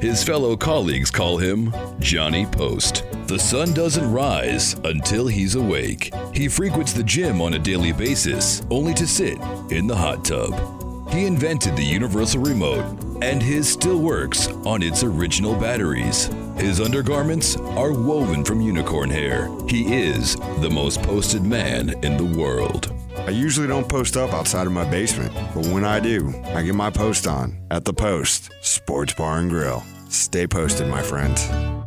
His fellow colleagues call him Johnny Post. The sun doesn't rise until he's awake. He frequents the gym on a daily basis, only to sit in the hot tub. He invented the universal remote, and his still works on its original batteries. His undergarments are woven from unicorn hair. He is the most posted man in the world. I usually don't post up outside of my basement, but when I do, I get my post on at The Post Sports Bar and Grill. Stay posted, my friends.